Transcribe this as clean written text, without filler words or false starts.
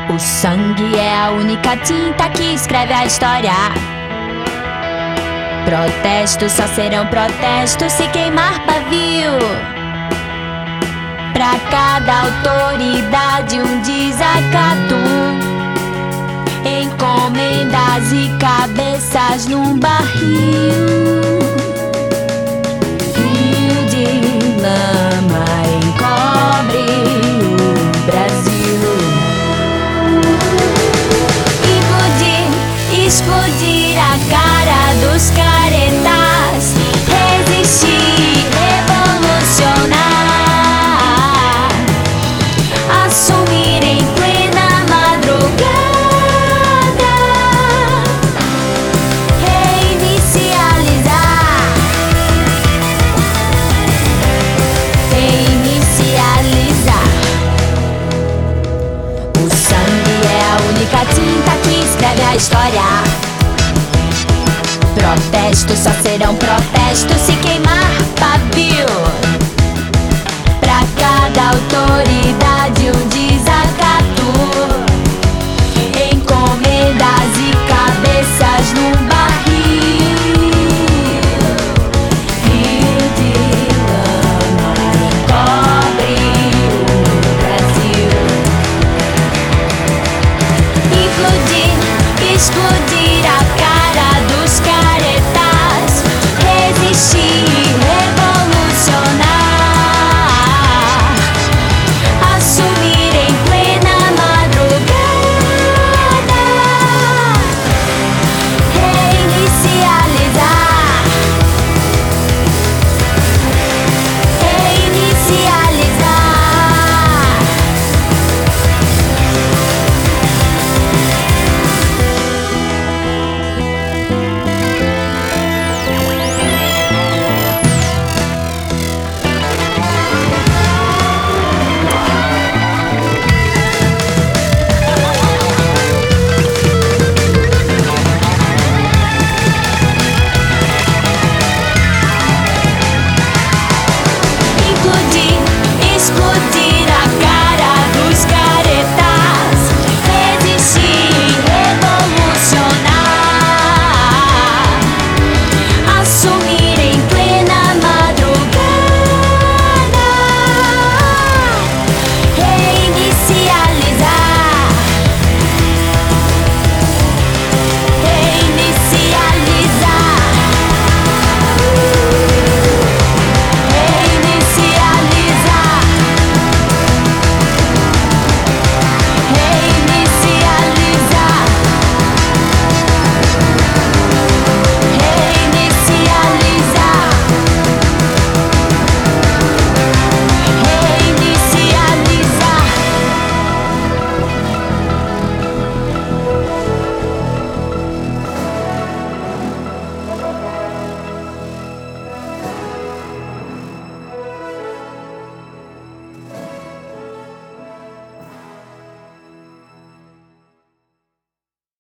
O sangue é a única tinta que escreve a história. Protestos só serão protestos se queimar pavio. Pra cada autoridade um desacato. Encomendas e cabeças num barril. Rio de lama encobre o Brasil. Explodir a cara dos caretas. Resistir, revolucionar. Assumir em plena madrugada. Reinicializar. Reinicializar. O sangue é a única tinta que escreve a história. Protestos só serão protestos